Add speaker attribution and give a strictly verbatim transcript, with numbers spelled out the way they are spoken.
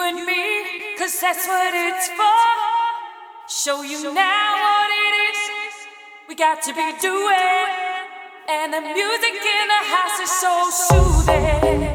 Speaker 1: and me, cause that's what it's for. Show you now what it is we got to be doing. And the music in the house is so soothing.